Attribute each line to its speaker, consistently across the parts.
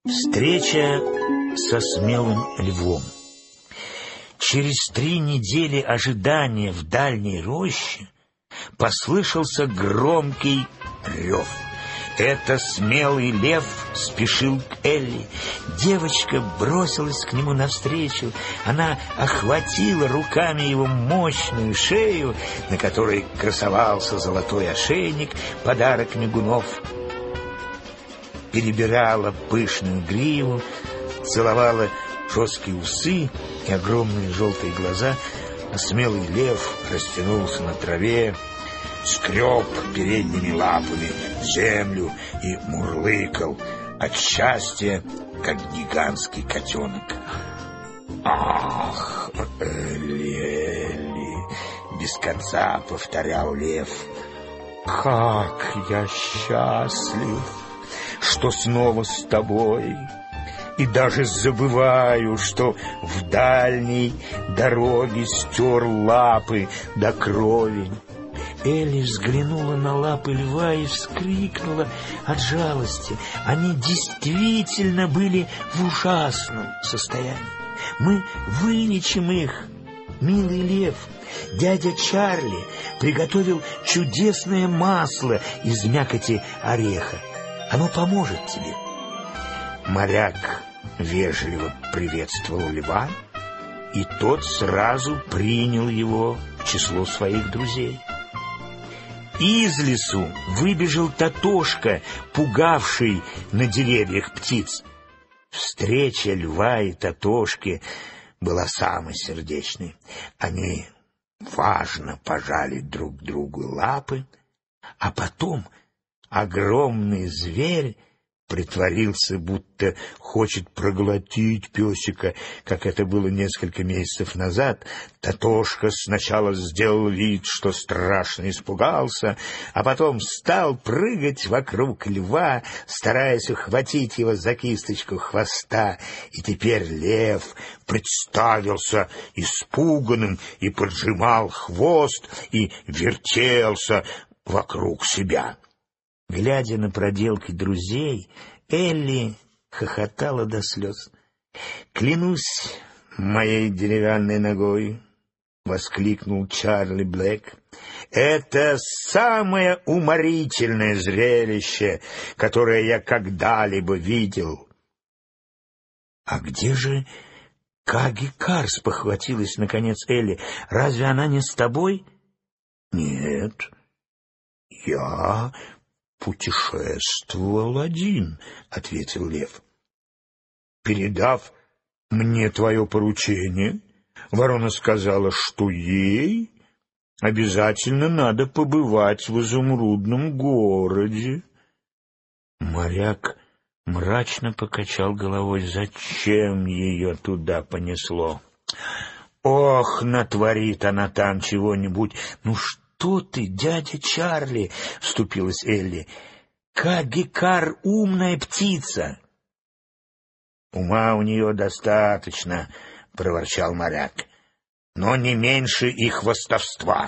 Speaker 1: Встреча со смелым львом. Через 3 недели ожидания в дальней роще послышался громкий рев. Это смелый лев спешил к Элли. Девочка бросилась к нему навстречу. Она охватила руками его мощную шею, на которой красовался золотой ошейник, подарок мигунов. Перебирала пышную гриву, целовала жесткие усы и огромные желтые глаза, а смелый лев растянулся на траве, скреб передними лапами землю и мурлыкал от счастья, как гигантский котенок. «Ах, Элли, Элли!» — без конца повторял лев. «Как я счастлив, что снова с тобой, и даже забываю, что в дальней дороге стер лапы до крови». Элли взглянула на лапы льва и вскрикнула от жалости. Они действительно были в ужасном состоянии. «Мы вылечим их, милый лев. Дядя Чарли приготовил чудесное масло из мякоти ореха. Оно поможет тебе». Моряк вежливо приветствовал льва, и тот сразу принял его в число своих друзей. Из лесу выбежал Татошка, пугавший на деревьях птиц. Встреча льва и Татошки была самой сердечной. Они важно пожали друг другу лапы, а потом огромный зверь притворился, будто хочет проглотить песика, как это было несколько месяцев назад. Татошка сначала сделал вид, что страшно испугался, а потом стал прыгать вокруг льва, стараясь ухватить его за кисточку хвоста. И теперь лев представился испуганным и поджимал хвост и вертелся вокруг себя. Глядя на проделки друзей, Элли хохотала до слез. «Клянусь моей деревянной ногой!» — воскликнул Чарли Блэк. «Это самое уморительное зрелище, которое я когда-либо видел!» «А где же Каги Кар?» — спохватилась наконец Элли. «Разве она не с тобой?» «Нет, я путешествовал один», — ответил лев. «Передав мне твое поручение, ворона сказала, что ей обязательно надо побывать в изумрудном городе». Моряк мрачно покачал головой. Зачем ее туда понесло? «Ох, натворит она там чего-нибудь! Ну что ты, дядя Чарли!» — вступилась Элли. «Каги Кар — умная птица!» «Ума у нее достаточно», — проворчал моряк, — «но не меньше и хвастовства».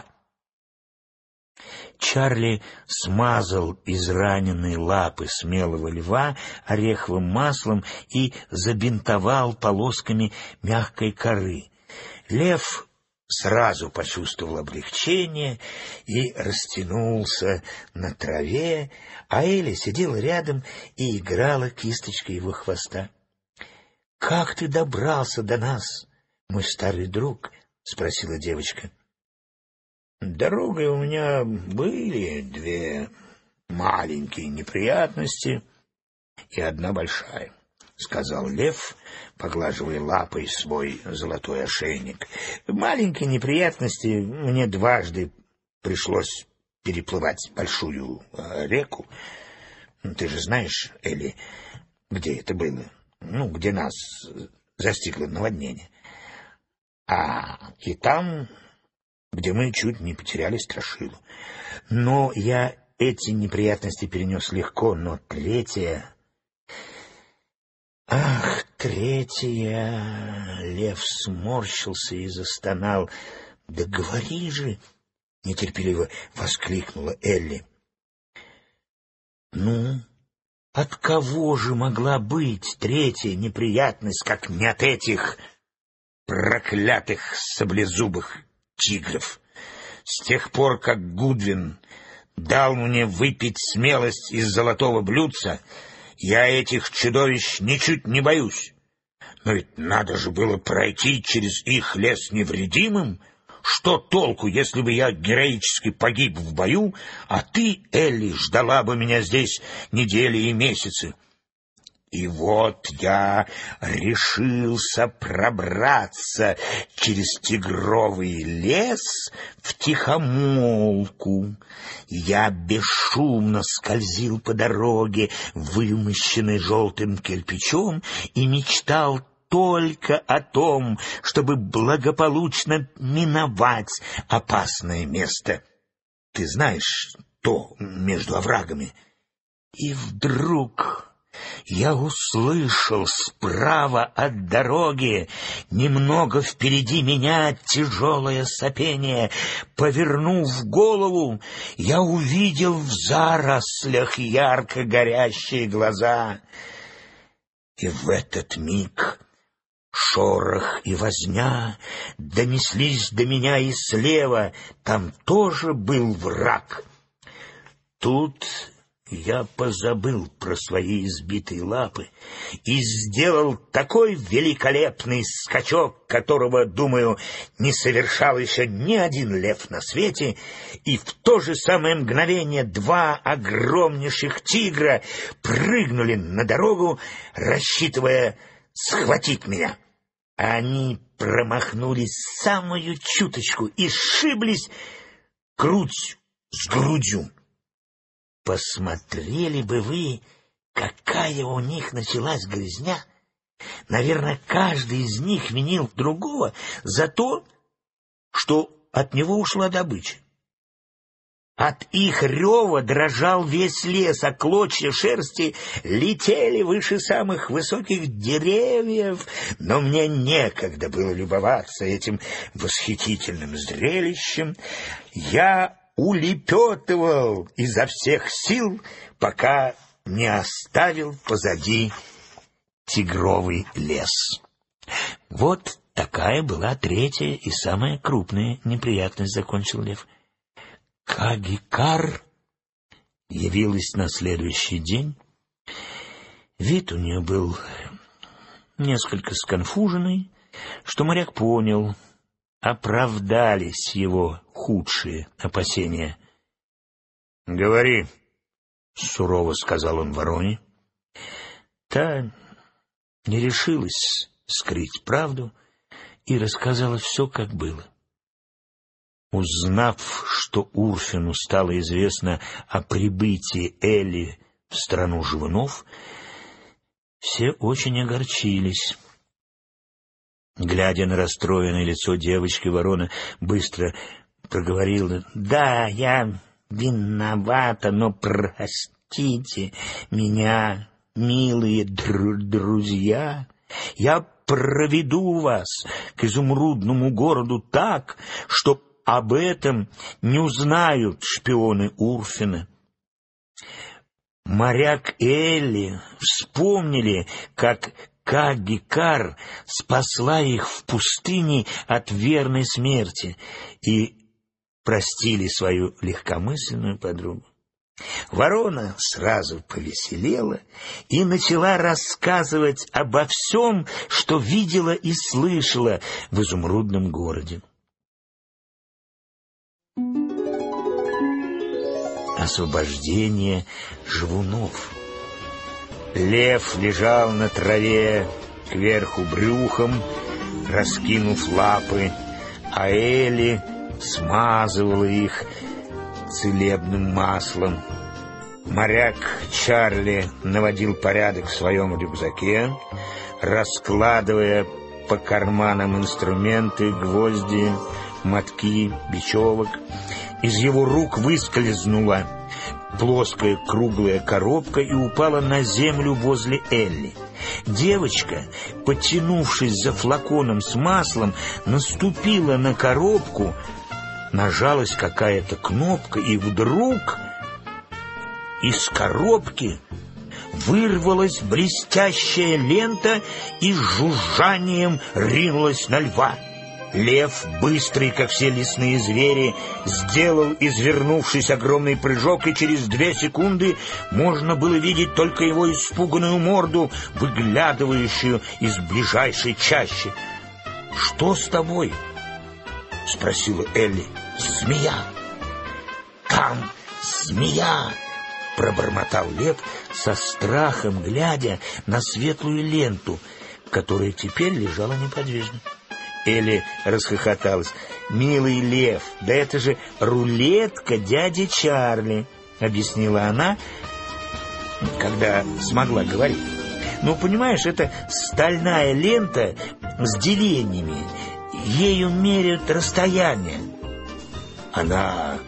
Speaker 1: Чарли смазал израненные лапы смелого льва ореховым маслом и забинтовал полосками мягкой коры. Лев сразу почувствовал облегчение и растянулся на траве, а Элли сидела рядом и играла кисточкой его хвоста. «Как ты добрался до нас, мой старый друг?» — спросила девочка. «Дорогой у меня были 2 маленькие неприятности и 1 большая», — сказал лев, поглаживая лапой свой золотой ошейник. «Маленькие неприятности: мне 2 пришлось переплывать большую реку. Ты же знаешь, Элли, где это было? Ну, где нас застигло наводнение. И там, где мы чуть не потеряли Страшилу. Но я эти неприятности перенес легко, но 3-я... Ах, 3-я... Лев сморщился и застонал. «Да говори же!» — нетерпеливо воскликнула Элли. «Ну, От кого же могла быть третья неприятность, как не от этих проклятых саблезубых тигров? С тех пор, как Гудвин дал мне выпить смелость из золотого блюдца, я этих чудовищ ничуть не боюсь. Но ведь надо же было пройти через их лес невредимым. Что толку, если бы я героически погиб в бою, а ты, Элли, ждала бы меня здесь недели и месяцы? И вот я решился пробраться через тигровый лес втихомолку. Я бесшумно скользил по дороге, вымощенной желтым кирпичом, и мечтал только о том, чтобы благополучно миновать опасное место. Ты знаешь, то между оврагами. И вдруг я услышал справа от дороги, немного впереди меня, тяжелое сопение. Повернув голову, я увидел в зарослях ярко горящие глаза. И в этот миг шорох и возня донеслись до меня и слева. Там тоже был враг. Тут я позабыл про свои избитые лапы и сделал такой великолепный скачок, которого, думаю, не совершал еще ни один лев на свете, и в то же самое мгновение два огромнейших тигра прыгнули на дорогу, рассчитывая схватить меня. Они промахнулись самую чуточку и сшиблись грудь с грудью. Посмотрели бы вы, какая у них началась грязня. Наверное, каждый из них винил другого за то, что от него ушла добыча. От их рева дрожал весь лес, а клочья шерсти летели выше самых высоких деревьев. Но мне некогда было любоваться этим восхитительным зрелищем. Я улепетывал изо всех сил, пока не оставил позади тигровый лес. Вот такая была третья и самая крупная неприятность, закончил лев. Каги-Кар явилась на следующий день. Вид у нее был несколько сконфуженный, что моряк понял, оправдались его худшие опасения. — Говори, — сурово сказал он вороне. Та не решилась скрыть правду и рассказала все, как было. Узнав, что Урфину стало известно о прибытии Элли в страну живунов, все очень огорчились. Глядя на расстроенное лицо девочки, ворона быстро проговорила: «Да, я виновата, но простите меня, милые друзья. Я проведу вас к изумрудному городу так, что об этом не узнают шпионы Урфина». Моряк и Элли вспомнили, как Каги-Кар спасла их в пустыне от верной смерти, и простили свою легкомысленную подругу. Ворона сразу повеселела и начала рассказывать обо всем, что видела и слышала в изумрудном городе. Освобождение живунов. Лев лежал на траве кверху брюхом, раскинув лапы, а Элли смазывала их целебным маслом. Моряк Чарли наводил порядок в своем рюкзаке, раскладывая по карманам инструменты, гвозди, мотки, бечевок. Из его рук выскользнула плоская круглая коробка и упала на землю возле Элли. Девочка, потянувшись за флаконом с маслом, наступила на коробку, нажалась какая-то кнопка, и вдруг из коробки вырвалась блестящая лента и с жужжанием ринулась на льва. Лев, быстрый, как все лесные звери, сделал, извернувшись, огромный прыжок, и через 2 секунды можно было видеть только его испуганную морду, выглядывающую из ближайшей чащи. «Что с тобой?» — спросила Элли. «Змея! Там змея!» — пробормотал лев, со страхом глядя на светлую ленту, которая теперь лежала неподвижно. Элли расхохоталась. «Милый лев, да это же рулетка дяди Чарли», — объяснила она, когда смогла говорить. «Ну, понимаешь, это стальная лента с делениями. Ею меряют расстояние». Она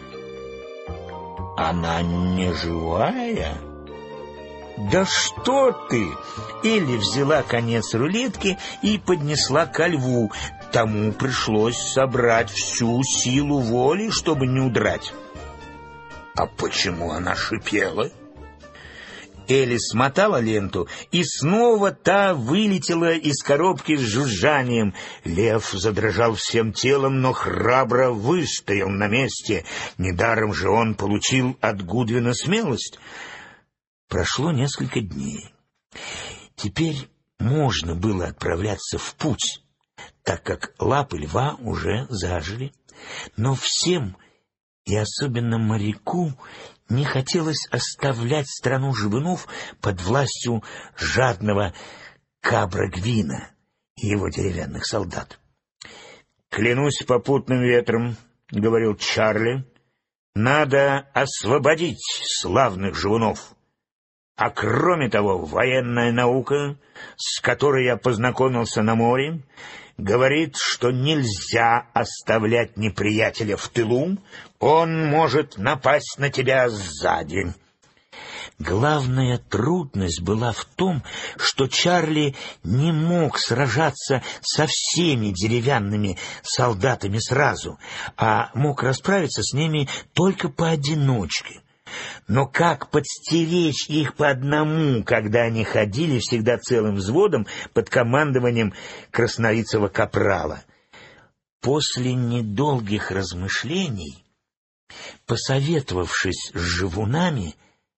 Speaker 1: не живая?» «Да что ты!» Элли взяла конец рулетки и поднесла ко льву. Тому пришлось собрать всю силу воли, чтобы не удрать. «А почему она шипела?» Элли смотала ленту, и снова та вылетела из коробки с жужжанием. Лев задрожал всем телом, но храбро выстоял на месте. Недаром же он получил от Гудвина смелость. Прошло несколько дней. Теперь можно было отправляться в путь, так как лапы льва уже зажили. Но всем, и особенно моряку, не хотелось оставлять страну живунов под властью жадного Кабра-Гвина и его деревянных солдат. «Клянусь попутным ветром, — говорил Чарли, — надо освободить славных живунов. А кроме того, военная наука, с которой я познакомился на море, говорит, что нельзя оставлять неприятеля в тылу, он может напасть на тебя сзади». Главная трудность была в том, что Чарли не мог сражаться со всеми деревянными солдатами сразу, а мог расправиться с ними только поодиночке. Но как подстеречь их по одному, когда они ходили всегда целым взводом под командованием краснолицего капрала? После недолгих размышлений, посоветовавшись с живунами,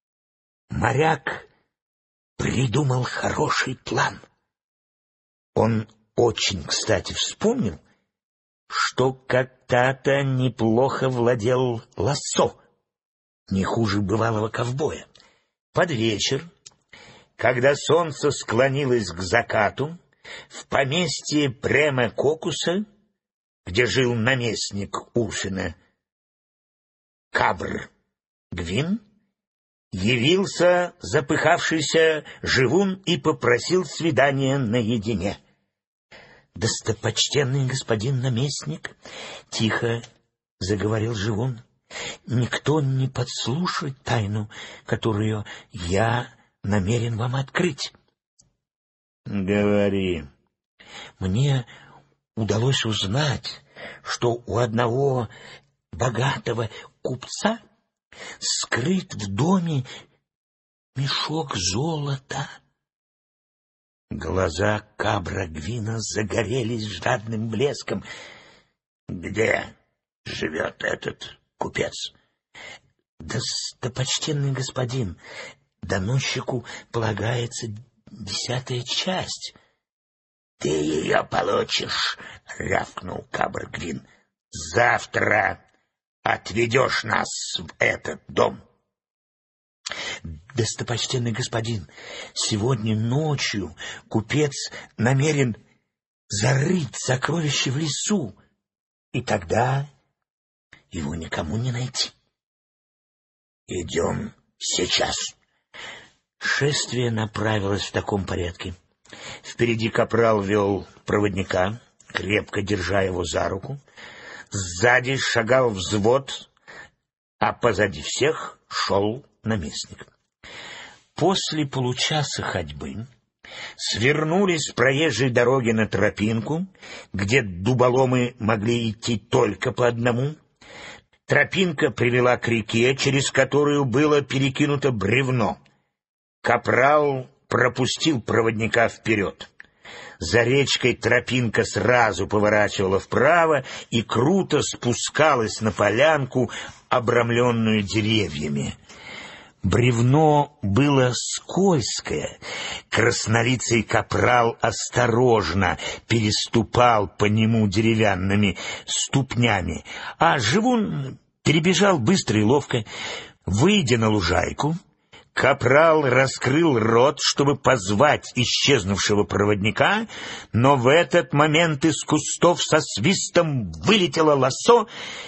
Speaker 1: моряк придумал хороший план. Он очень кстати вспомнил, что когда-то неплохо владел лассо, не хуже бывалого ковбоя. Под вечер, когда солнце склонилось к закату, в поместье Према Кокуса, где жил наместник Улфина, Кабр-Гвин, явился запыхавшийся живун и попросил свидания наедине. «Достопочтенный господин наместник, — тихо заговорил живун, — никто не подслушает тайну, которую я намерен вам открыть». «Говори». «Мне удалось узнать, что у одного богатого купца скрыт в доме мешок золота». Глаза Кабра-Гвина загорелись жадным блеском. «Где живет этот купец?» «Достопочтенный господин, доносчику полагается 10-я часть». «Ты ее получишь, — рявкнул Кабр-Гвин. — Завтра отведешь нас в этот дом». «Достопочтенный господин, сегодня ночью купец намерен зарыть сокровище в лесу, и тогда его никому не найти». «Идем сейчас». Шествие направилось в таком порядке. Впереди капрал вел проводника, крепко держа его за руку. Сзади шагал взвод, а позади всех шел наместник. После получаса ходьбы свернули с проезжей дороги на тропинку, где дуболомы могли идти только по одному. Тропинка привела к реке, через которую было перекинуто бревно. Капрал пропустил проводника вперед. За речкой тропинка сразу поворачивала вправо и круто спускалась на полянку, обрамленную деревьями. Бревно было скользкое. Краснолицый капрал осторожно переступал по нему деревянными ступнями, а живун перебежал быстро и ловко. Выйдя на лужайку, капрал раскрыл рот, чтобы позвать исчезнувшего проводника, но в этот момент из кустов со свистом вылетело лассо.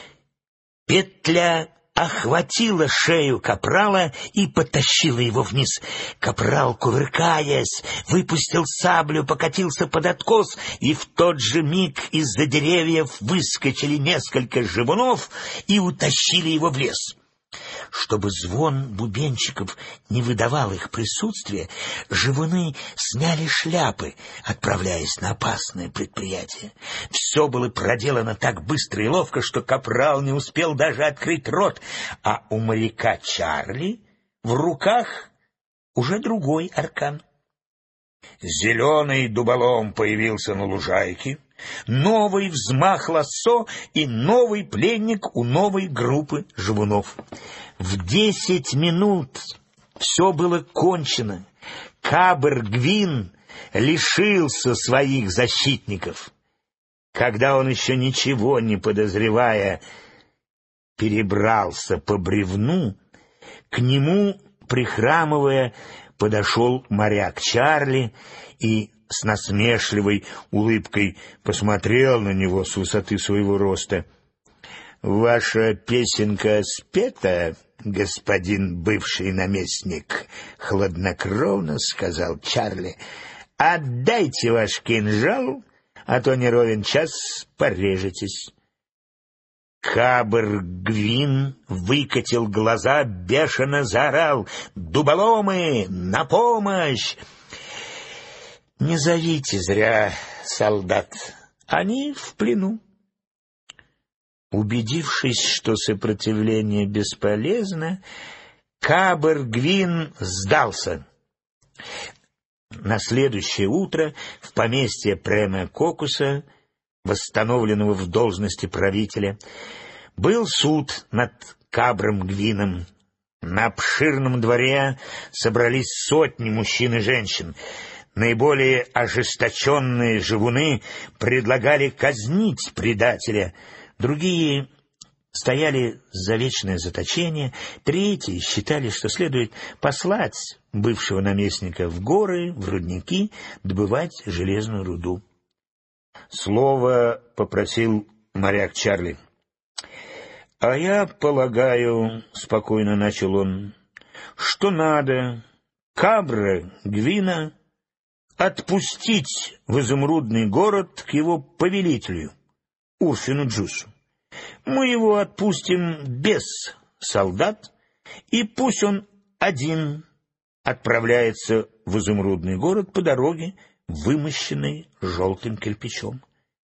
Speaker 1: Петля охватила шею капрала и потащила его вниз. Капрал, кувыркаясь, выпустил саблю, покатился под откос, и в тот же миг из-за деревьев выскочили несколько живунов и утащили его в лес. Чтобы звон бубенчиков не выдавал их присутствие, живуны сняли шляпы, отправляясь на опасное предприятие. Все было проделано так быстро и ловко, что капрал не успел даже открыть рот, а у моряка Чарли в руках уже другой аркан. Зеленый дуболом появился на лужайке, новый взмах лассо и новый пленник у новой группы живунов. В 10 минут все было кончено. Кабр-Гвин лишился своих защитников. Когда он, еще ничего не подозревая, перебрался по бревну, к нему, прихрамывая, подошел моряк Чарли и с насмешливой улыбкой посмотрел на него с высоты своего роста. «Ваша песенка спета, господин бывший наместник», — хладнокровно сказал Чарли. «Отдайте ваш кинжал, а то не ровен час порежетесь». Кабр-Гвин выкатил глаза, бешено заорал: «Дуболомы, на помощь!» «Не зовите зря, солдат, они в плену». Убедившись, что сопротивление бесполезно, Кабр-Гвин сдался. На следующее утро в поместье Према Кокуса, восстановленного в должности правителя, был суд над Кабром-Гвином. На обширном дворе собрались сотни мужчин и женщин. Наиболее ожесточенные живуны предлагали казнить предателя, другие стояли за вечное заточение, третьи считали, что следует послать бывшего наместника в горы, в рудники, добывать железную руду. Слово попросил моряк Чарли. «А я полагаю, — спокойно начал он, — что надо Кабра-Гвина отпустить в изумрудный город к его повелителю, Урфину Джусу. Мы его отпустим без солдат, и пусть он один отправляется в изумрудный город по дороге, вымощенной желтым кирпичом».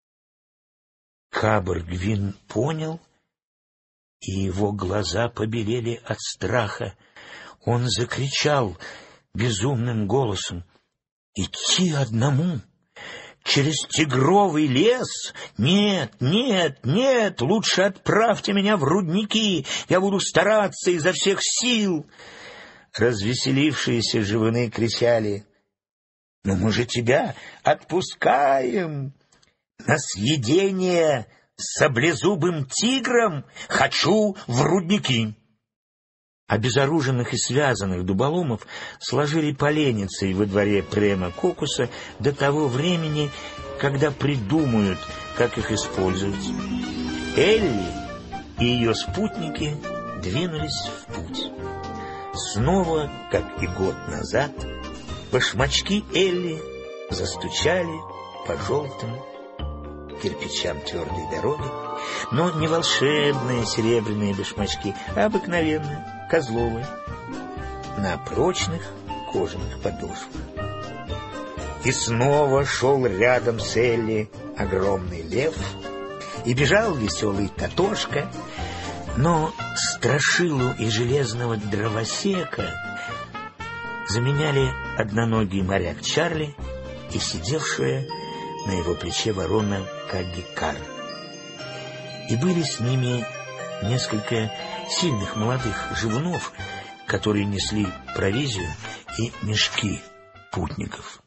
Speaker 1: Кабр-Гвин понял, и его глаза побелели от страха. Он закричал безумным голосом: «Идти одному? Через тигровый лес? Нет, нет, нет, лучше отправьте меня в рудники, я буду стараться изо всех сил». Развеселившиеся живуны кричали: «Но мы же тебя отпускаем на съедение саблезубым тигром, хочу в рудники». Обезоруженных и связанных дуболомов сложили поленницей во дворе Према Кокуса до того времени, когда придумают, как их использовать. Элли и ее спутники двинулись в путь. Снова, как и год назад, башмачки Элли застучали по желтым кирпичам твердой дороги, но не волшебные серебряные башмачки, а обыкновенные, козловые, на прочных кожаных подошвах. И снова шел рядом с Элли огромный лев, и бежал веселый Татошка, но Страшилу и железного дровосека заменяли одноногий моряк Чарли и сидевшая на его плече ворона Кагги Кар. И были с ними несколько сильных молодых живунов, которые несли провизию и мешки путников.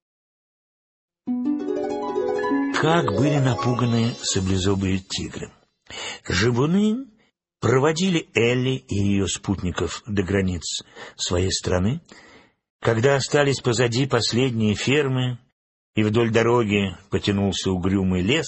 Speaker 1: Как были напуганы саблезубые тигры! Живуны проводили Элли и ее спутников до границ своей страны. Когда остались позади последние фермы и вдоль дороги потянулся угрюмый лес,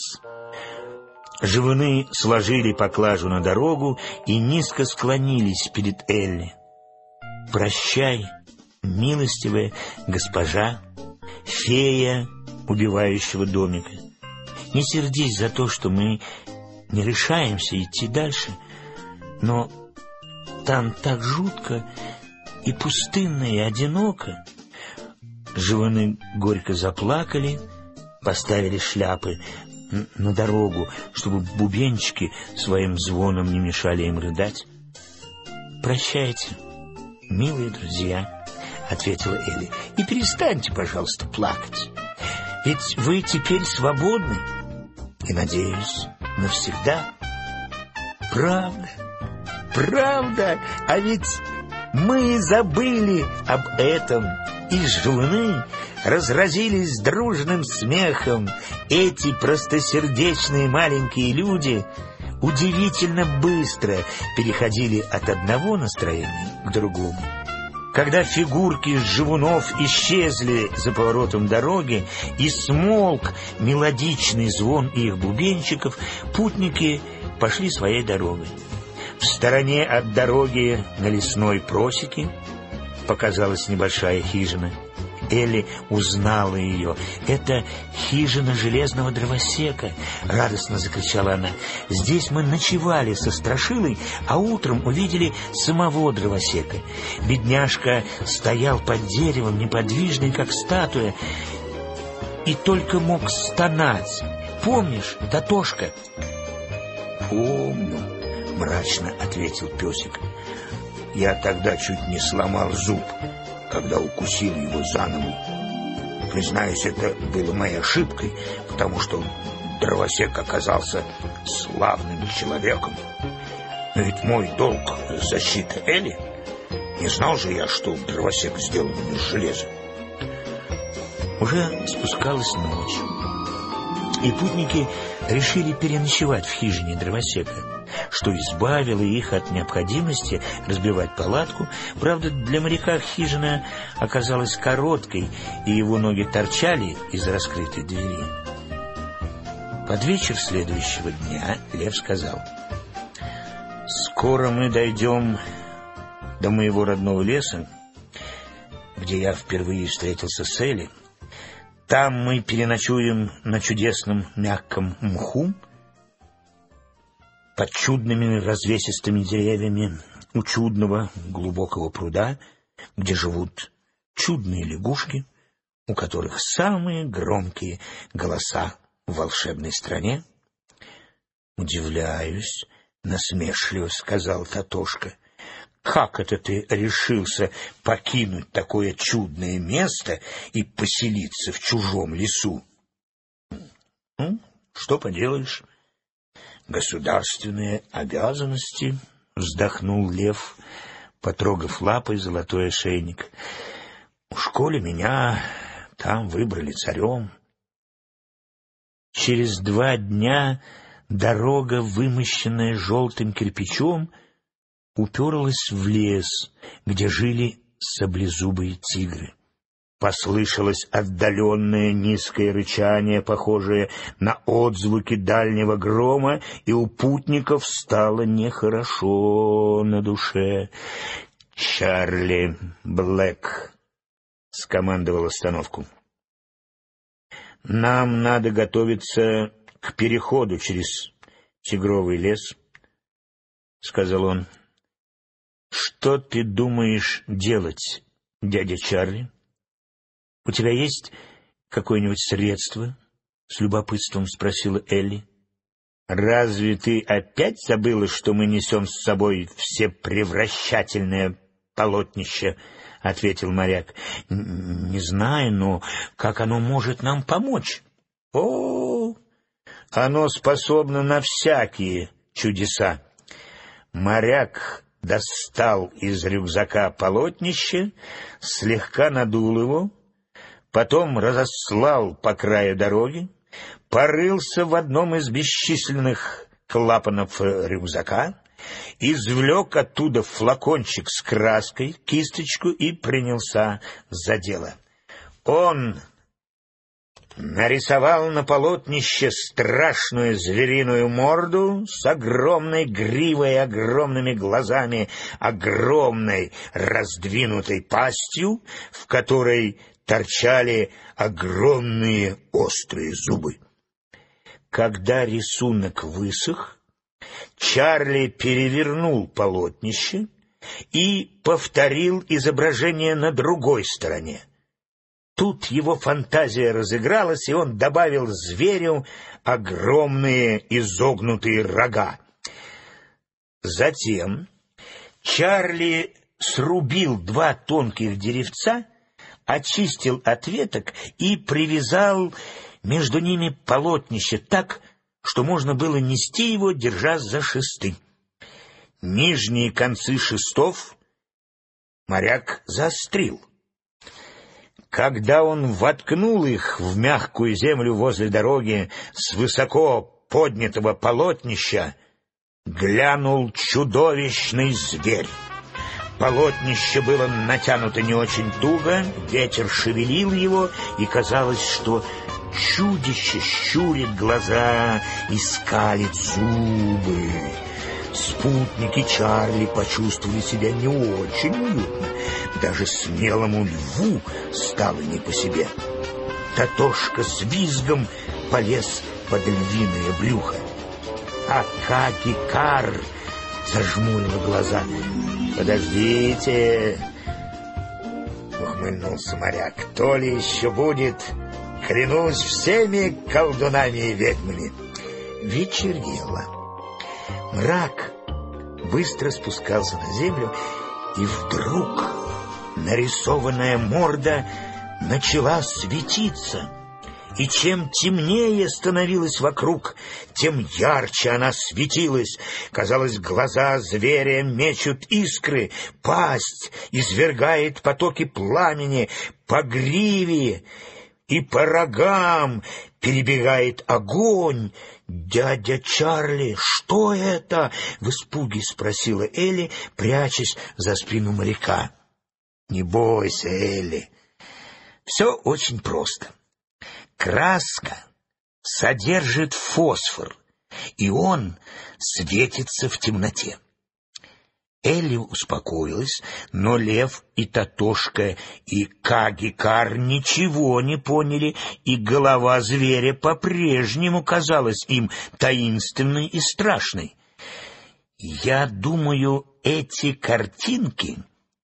Speaker 1: живуны сложили поклажу на дорогу и низко склонились перед Элли. «Прощай, милостивая госпожа, фея убивающего домика. Не сердись за то, что мы не решаемся идти дальше, но там так жутко и пустынно, и одиноко». Живуны горько заплакали, поставили шляпы на дорогу, чтобы бубенчики своим звоном не мешали им рыдать. «Прощайте, милые друзья», — ответила Элли, — «и перестаньте, пожалуйста, плакать. Ведь вы теперь свободны, и, надеюсь, навсегда». «Правда, правда, а ведь мы забыли об этом». И живуны разразились дружным смехом. Эти простосердечные маленькие люди удивительно быстро переходили от одного настроения к другому. Когда фигурки живунов исчезли за поворотом дороги и смолк мелодичный звон их бубенчиков, путники пошли своей дорогой. В стороне от дороги на лесной просеке показалась небольшая хижина. Элли узнала ее. «Это хижина железного дровосека!» — радостно закричала она. «Здесь мы ночевали со Страшилой, а утром увидели самого дровосека. Бедняжка стоял под деревом, неподвижный, как статуя, и только мог стонать. Помнишь, Татошка?» «Помню», — мрачно ответил песик. «Я тогда чуть не сломал зуб, когда укусил его за ногу. Признаюсь, это было моей ошибкой, потому что дровосек оказался славным человеком. Но ведь мой долг — защита Элли. Не знал же я, что дровосек сделан из железа». Уже спускалась ночь, и путники решили переночевать в хижине дровосека, что избавило их от необходимости разбивать палатку. Правда, для моряка хижина оказалась короткой, и его ноги торчали из раскрытой двери. Под вечер следующего дня Лев сказал: «Скоро мы дойдем до моего родного леса, где я впервые встретился с Элли. Там мы переночуем на чудесном мягком мху, под чудными развесистыми деревьями у чудного глубокого пруда, где живут чудные лягушки, у которых самые громкие голоса в волшебной стране». «Удивляюсь», — насмешливо сказал Татошка. «Как это ты решился покинуть такое чудное место и поселиться в чужом лесу?» «Ну, что поделаешь? Государственные обязанности», — вздохнул Лев, потрогав лапой золотой ошейник. «В школе меня там выбрали царем». Через 2 дня дорога, вымощенная желтым кирпичом, уперлась в лес, где жили саблезубые тигры. Послышалось отдаленное низкое рычание, похожее на отзвуки дальнего грома, и у путников стало нехорошо на душе. «Чарли Блэк», — скомандовал остановку, — «нам надо готовиться к переходу через тигровый лес», — сказал он. «Что ты думаешь делать, дядя Чарли? У тебя есть какое-нибудь средство?» — с любопытством спросила Элли. «Разве ты опять забыла, что мы несем с собой всепревращательное полотнище?» — ответил моряк. Не знаю, но как оно может нам помочь? О, оно способно на всякие чудеса. Моряк достал из рюкзака полотнище, слегка надул его, потом разослал по краю дороги, порылся в одном из бесчисленных клапанов рюкзака, извлек оттуда флакончик с краской, кисточку и принялся за дело. Он нарисовал на полотнище страшную звериную морду с огромной гривой, огромными глазами, огромной раздвинутой пастью, в которой торчали огромные острые зубы. Когда рисунок высох, Чарли перевернул полотнище и повторил изображение на другой стороне. Тут его фантазия разыгралась, и он добавил зверю огромные изогнутые рога. Затем Чарли срубил 2 тонких деревца, очистил от веток и привязал между ними полотнище так, что можно было нести его, держа за шесты. Нижние концы шестов моряк заострил. Когда он воткнул их в мягкую землю возле дороги с высоко поднятого полотнища, глянул чудовищный зверь. Полотнище было натянуто не очень туго, ветер шевелил его, и казалось, что чудище щурит глаза и скалит зубы. Спутники Чарли почувствовали себя не очень уютно. Даже смелому льву стало не по себе. Татошка с визгом полез под львиное брюхо, а Каги-Кар зажмурила глаза. «Подождите!» — ухмыльнулся моряк. «То ли еще будет, клянусь всеми колдунами и ведьмами!» Вечерело. Мрак быстро спускался на землю, и вдруг нарисованная морда начала светиться. И чем темнее становилось вокруг, тем ярче она светилась. Казалось, глаза зверя мечут искры, пасть извергает потоки пламени, по гриве и по рогам перебегает огонь. «Дядя Чарли, что это?» — в испуге спросила Элли, прячась за спину моряка. «Не бойся, Элли, все очень просто. Краска содержит фосфор, и он светится в темноте». Элли успокоилась, но Лев и Татошка и Каги-Кар ничего не поняли, и голова зверя по-прежнему казалась им таинственной и страшной. «Я думаю, эти картинки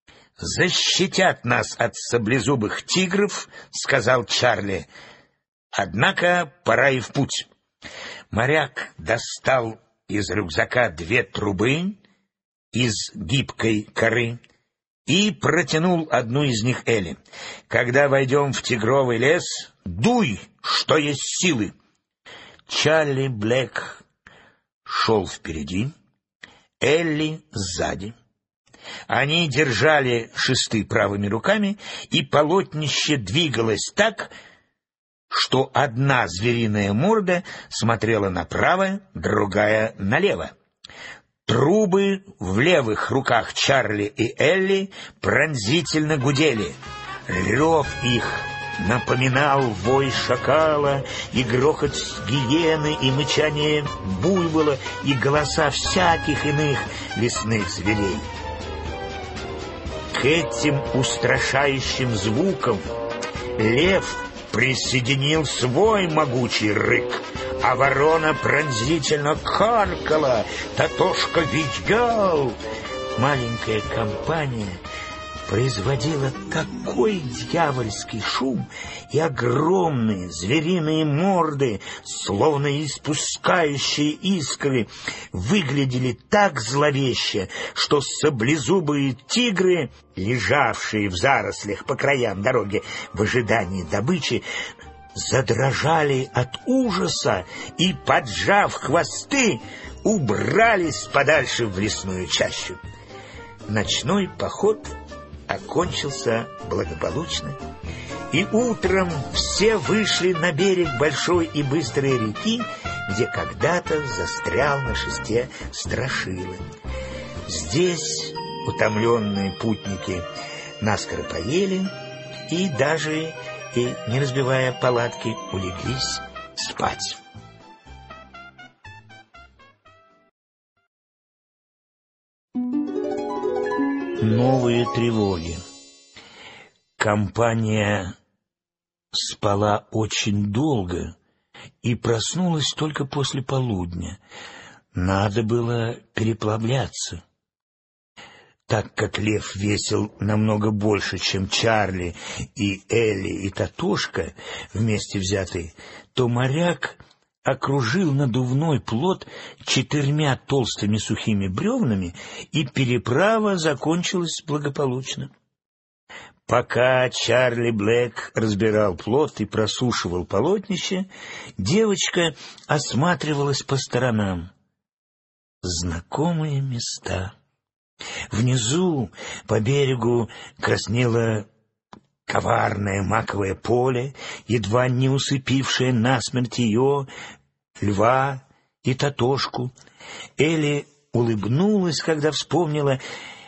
Speaker 1: защитят нас от саблезубых тигров», — сказал Чарли. «Однако пора и в путь». Моряк достал из рюкзака 2 трубы из гибкой коры и протянул одну из них Элли. «Когда войдем в тигровый лес, дуй, что есть силы». Чарли Блэк шел впереди, Элли сзади. Они держали шесты правыми руками, и полотнище двигалось так, что одна звериная морда смотрела направо, другая налево. Трубы в левых руках Чарли и Элли пронзительно гудели. Рев их напоминал вой шакала, и грохот гиены, и мычание буйвола, и голоса всяких иных лесных зверей. К этим устрашающим звукам лев присоединил свой могучий рык, а ворона пронзительно каркала, Татошка визжал. Маленькая компания производила такой дьявольский шум, и огромные звериные морды, словно испускающие искры, выглядели так зловеще, что саблезубые тигры, лежавшие в зарослях по краям дороги в ожидании добычи, задрожали от ужаса и, поджав хвосты, убрались подальше в лесную чащу. Ночной поход окончился благополучно, и утром все вышли на берег большой и быстрой реки, где когда-то застрял на шесте Страшила. Здесь утомленные путники наскоро поели и даже, не разбивая палатки, улеглись спать. Новые тревоги. Компания спала очень долго и проснулась только после полудня. Надо было переплавляться. Так как лев весил намного больше, чем Чарли и Элли и Татошка вместе взятые, то моряк окружил надувной плот 4 толстыми сухими бревнами, и переправа закончилась благополучно. Пока Чарли Блэк разбирал плот и просушивал полотнище, девочка осматривалась по сторонам. Знакомые места. Внизу по берегу краснело коварное маковое поле, едва не усыпившее насмерть ее, льва и Татошку. Элли улыбнулась, когда вспомнила,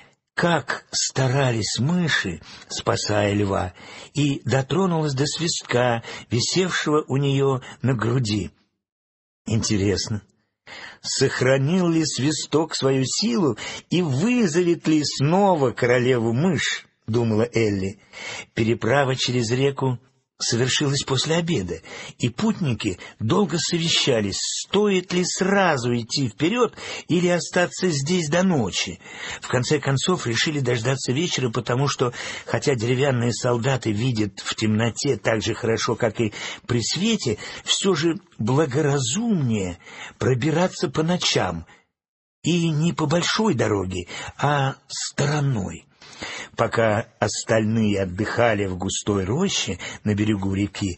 Speaker 1: как старались мыши, спасая льва, и дотронулась до свистка, висевшего у нее на груди. Интересно, сохранил ли свисток свою силу и вызовет ли снова королеву-мышь, думала Элли. Переправа через реку совершилась после обеда, и путники долго совещались, стоит ли сразу идти вперед или остаться здесь до ночи. В конце концов решили дождаться вечера, потому что, хотя деревянные солдаты видят в темноте так же хорошо, как и при свете, все же благоразумнее пробираться по ночам, и не по большой дороге, а стороной. Пока остальные отдыхали в густой роще на берегу реки,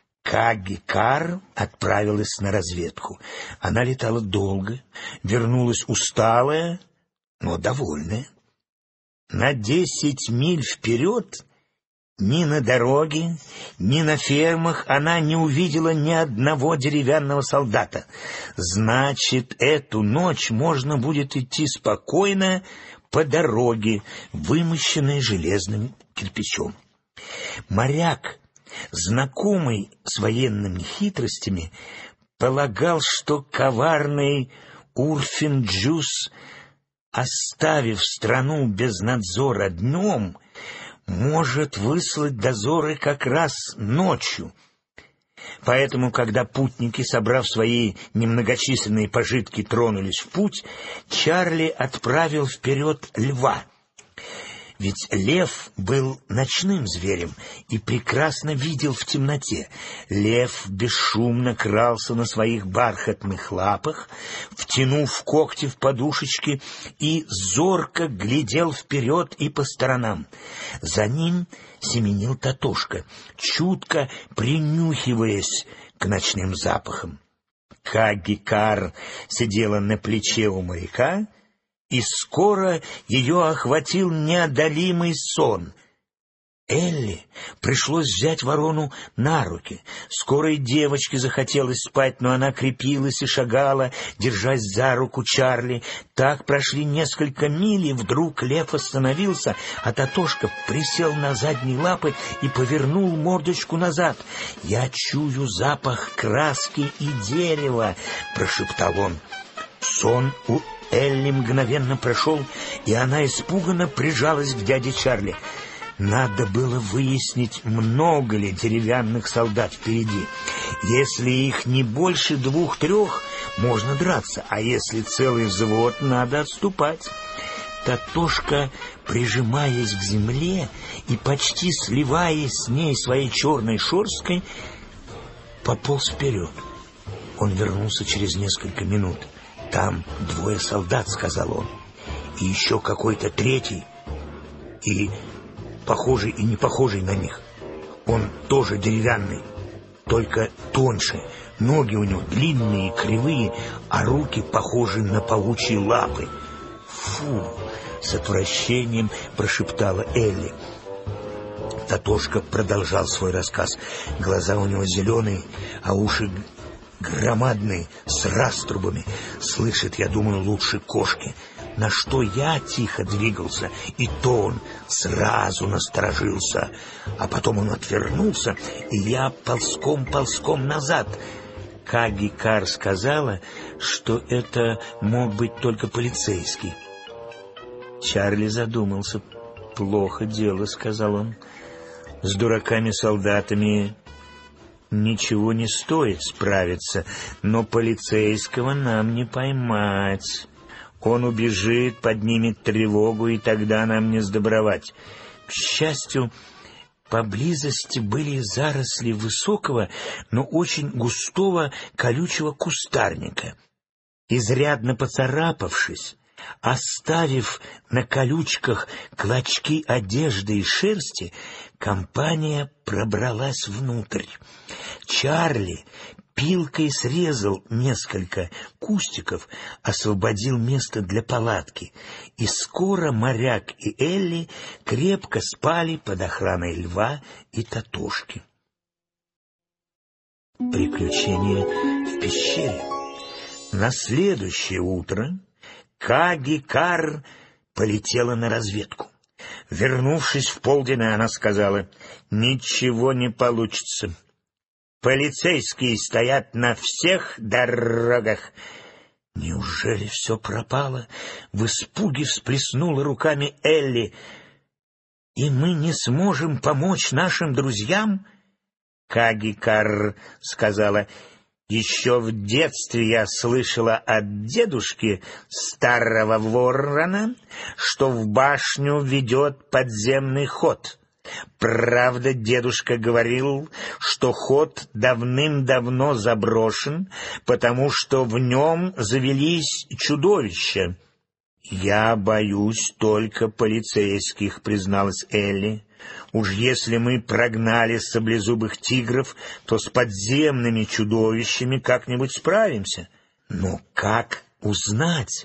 Speaker 1: Каги-Кар отправилась на разведку. Она летала долго, вернулась усталая, но довольная. На 10 миль вперед ни на дороге, ни на фермах она не увидела ни одного деревянного солдата. Значит, эту ночь можно будет идти спокойно по дороге, вымощенной железным кирпичом. Моряк, знакомый с военными хитростями, полагал, что коварный Урфин-Джюс, оставив страну без надзора днем, может выслать дозоры как раз ночью. Поэтому, когда путники, собрав свои немногочисленные пожитки, тронулись в путь, Чарли отправил вперед льва. Ведь лев был ночным зверем и прекрасно видел в темноте. Лев бесшумно крался на своих бархатных лапах, втянув когти в подушечки, и зорко глядел вперед и по сторонам. За ним семенил Татошка, чутко принюхиваясь к ночным запахам. Каги-Кар сидела на плече у моряка, и скоро ее охватил неодолимый сон. Элли пришлось взять ворону на руки. Скоро и девочке захотелось спать, но она крепилась и шагала, держась за руку Чарли. Так прошли несколько миль, и вдруг лев остановился, а Татошка присел на задние лапы и повернул мордочку назад. «Я чую запах краски и дерева», — прошептал он. Сон у Элли мгновенно прошел, и она испуганно прижалась к дяде Чарли. Надо было выяснить, много ли деревянных солдат впереди. Если их не больше 2-3, можно драться, а если целый взвод, надо отступать. Татошка, прижимаясь к земле и почти сливаясь с ней своей черной шерсткой, пополз вперед. Он вернулся через несколько минут. «Там 2 солдат», — сказал он, — «и еще какой-то третий, и похожий и не похожий на них. Он тоже деревянный, только тоньше. Ноги у него длинные и кривые, а руки похожи на паучьи лапы». «Фу!» — с отвращением прошептала Элли. Татошка продолжал свой рассказ. Глаза у него зеленые, а уши громадные, с раструбами. Слышит, я думаю, лучше кошки. На что я тихо двигался, и то он сразу насторожился. А потом он отвернулся, и я ползком назад. Каги-Кар сказала, что это мог быть только полицейский. Чарли задумался. «Плохо дело», — сказал он. «С дураками-солдатами ничего не стоит справиться, но полицейского нам не поймать. Он убежит, поднимет тревогу, и тогда нам не сдобровать». К счастью, поблизости были заросли высокого, но очень густого колючего кустарника. Изрядно поцарапавшись, оставив на колючках клочки одежды и шерсти, компания пробралась внутрь. Чарли пилкой срезал несколько кустиков, освободил место для палатки, и скоро моряк и Элли крепко спали под охраной Льва и Татошки. Приключения в пещере. На следующее утро Каги-Кар полетела на разведку. Вернувшись в полдень, она сказала: «Ничего не получится. Полицейские стоят на всех дорогах». «Неужели все пропало?» — в испуге всплеснула руками Элли. «И мы не сможем помочь нашим друзьям?» Каги-Кар сказала: «Еще в детстве я слышала от дедушки старого ворона, что в башню ведет подземный ход. Правда, дедушка говорил, что ход давным-давно заброшен, потому что в нем завелись чудовища». «Я боюсь только полицейских», — призналась Элли. «Уж если мы прогнали саблезубых тигров, то с подземными чудовищами как-нибудь справимся». «Но как узнать,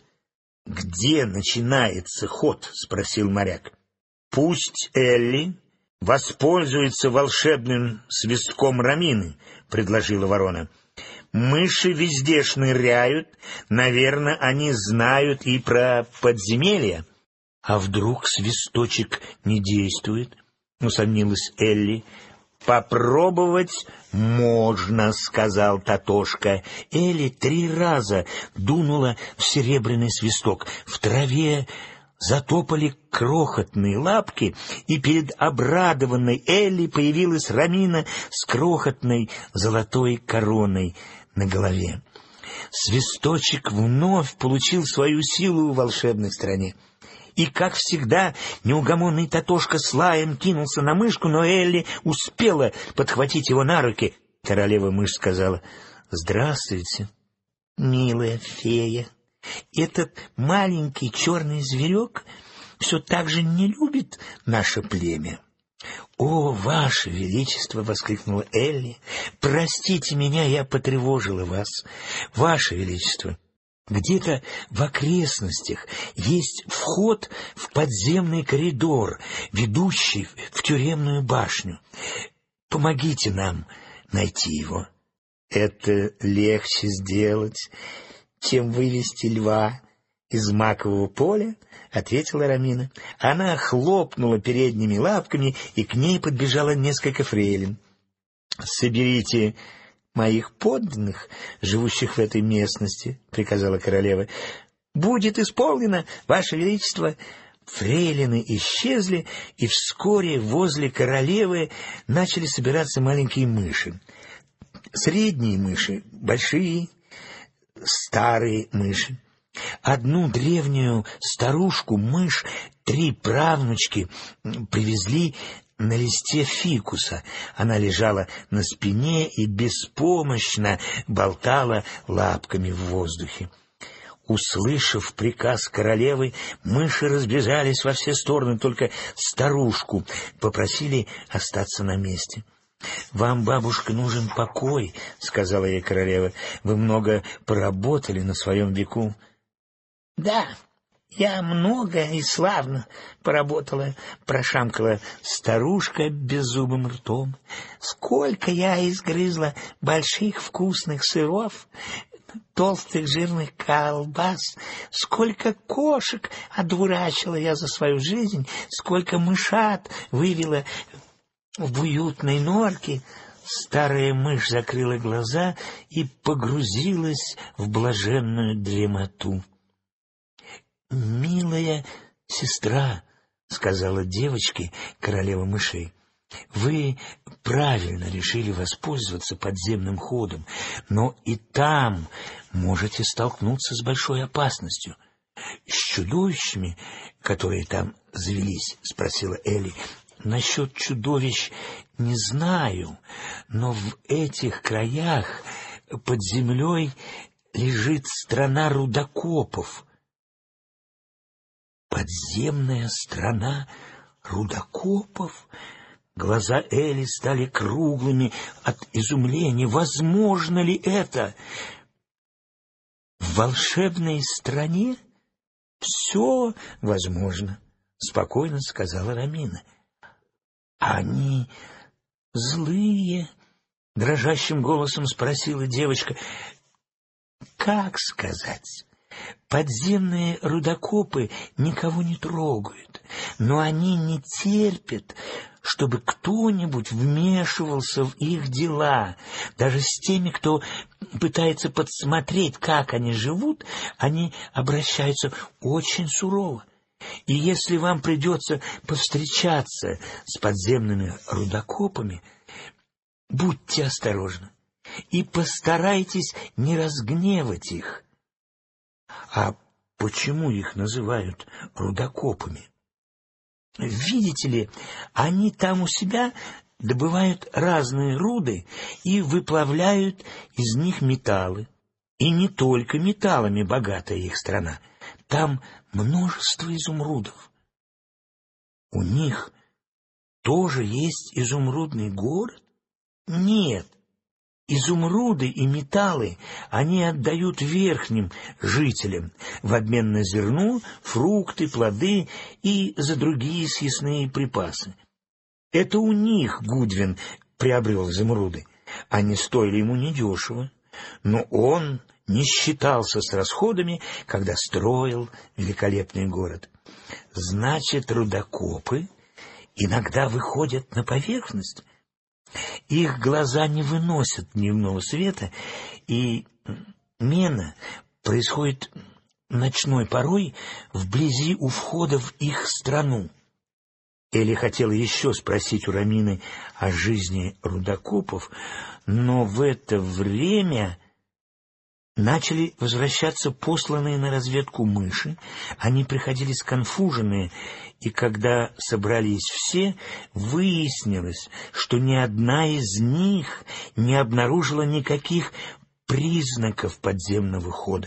Speaker 1: где начинается ход?» — спросил моряк. «Пусть Элли воспользуется волшебным свистком Рамины», — предложила ворона. «Мыши везде шныряют, наверное, они знают и про подземелья». «А вдруг свисточек не действует?» — усомнилась Элли. «Попробовать можно», — сказал Татошка. Элли 3 раза дунула в серебряный свисток. В траве затопали крохотные лапки, и перед обрадованной Элли появилась Рамина с крохотной золотой короной на голове. Свисточек вновь получил свою силу в волшебной стране. И, как всегда, неугомонный Татошка с лаем кинулся на мышку, но Элли успела подхватить его на руки. Королева-мышь сказала: «Здравствуйте, милая фея. Этот маленький черный зверек все так же не любит наше племя». «О, Ваше Величество!» — воскликнула Элли. «Простите меня, я потревожила вас. Ваше Величество, где-то в окрестностях есть вход в подземный коридор, ведущий в тюремную башню. Помогите нам найти его». «Это легче сделать, чем вывести льва из макового поля», — ответила Рамина. Она хлопнула передними лапками, и к ней подбежало несколько фрейлин. «Соберите моих подданных, живущих в этой местности», — приказала королева. «Будет исполнено, Ваше Величество». Фрейлины исчезли, и вскоре возле королевы начали собираться маленькие мыши. Средние мыши, большие, старые мыши. Одну древнюю старушку-мышь 3 правнучки привезли на листе фикуса. Она лежала на спине и беспомощно болтала лапками в воздухе. Услышав приказ королевы, мыши разбежались во все стороны, только старушку попросили остаться на месте. «Вам, бабушка, нужен покой», — сказала ей королева. «Вы много поработали на своем веку». «Да, я много и славно поработала», — прошамкала старушка беззубым ртом. «Сколько я изгрызла больших вкусных сыров, толстых жирных колбас, сколько кошек одурачила я за свою жизнь, сколько мышат вывела в уютной норке». Старая мышь закрыла глаза и погрузилась в блаженную дремоту. «Милая сестра», — сказала девочке королева мышей, — «вы правильно решили воспользоваться подземным ходом, но и там можете столкнуться с большой опасностью». «С чудовищами, которые там завелись?» — спросила Элли. «Насчет чудовищ не знаю, но в этих краях под землей лежит страна рудокопов». «Подземная страна рудокопов?» Глаза Элли стали круглыми от изумления. «Возможно ли это? В волшебной стране все возможно», — спокойно сказала Ромина. «Они злые?» — дрожащим голосом спросила девочка. «Как сказать? Подземные рудокопы никого не трогают, но они не терпят, чтобы кто-нибудь вмешивался в их дела. Даже с теми, кто пытается подсмотреть, как они живут, они обращаются очень сурово. И если вам придется повстречаться с подземными рудокопами, будьте осторожны и постарайтесь не разгневать их». «А почему их называют рудокопами?» «Видите ли, они там у себя добывают разные руды и выплавляют из них металлы. И не только металлами богата их страна. Там множество изумрудов». «У них тоже есть изумрудный город?» «Нет. Изумруды и металлы они отдают верхним жителям в обмен на зерно, фрукты, плоды и за другие съестные припасы. Это у них Гудвин приобрел изумруды. Они стоили ему недешево, но он не считался с расходами, когда строил великолепный город. Значит, рудокопы иногда выходят на поверхность. Их глаза не выносят дневного света, и мена происходит ночной порой вблизи у входа в их страну». Элли хотела еще спросить у Ромины о жизни рудокопов, но в это время начали возвращаться посланные на разведку мыши. Они приходили сконфуженные, и когда собрались все, выяснилось, что ни одна из них не обнаружила никаких признаков подземного хода.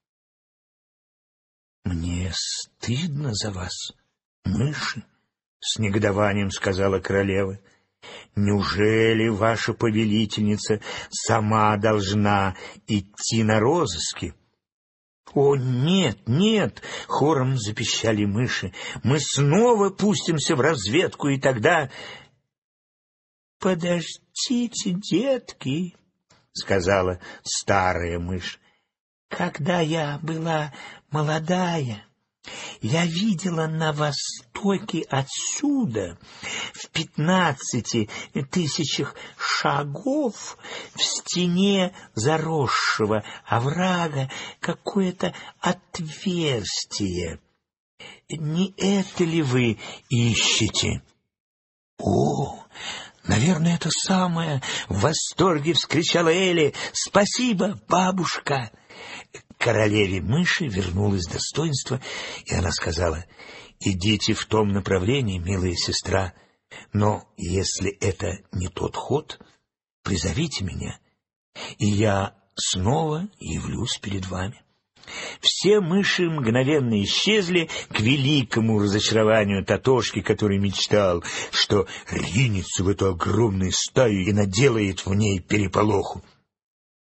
Speaker 1: «Мне стыдно за вас, мыши», — с негодованием сказала королева. «Неужели ваша повелительница сама должна идти на розыски?» «О, нет, нет!» — хором запищали мыши. «Мы снова пустимся в разведку, и тогда...» «Подождите, детки», — сказала старая мышь. «Когда я была молодая, я видела на востоке отсюда, в 15 тысячах шагов, в стене заросшего оврага, какое-то отверстие. Не это ли вы ищете?» «О, наверное, это самое!» — в восторге вскричала Элли. «Спасибо, бабушка! королеве мыши вернулось достоинство, и она сказала: «Идите в том направлении, милая сестра, но если это не тот ход, призовите меня, и я снова явлюсь перед вами». Все мыши мгновенно исчезли, к великому разочарованию Татошки, который мечтал, что ринется в эту огромную стаю и наделает в ней переполоху.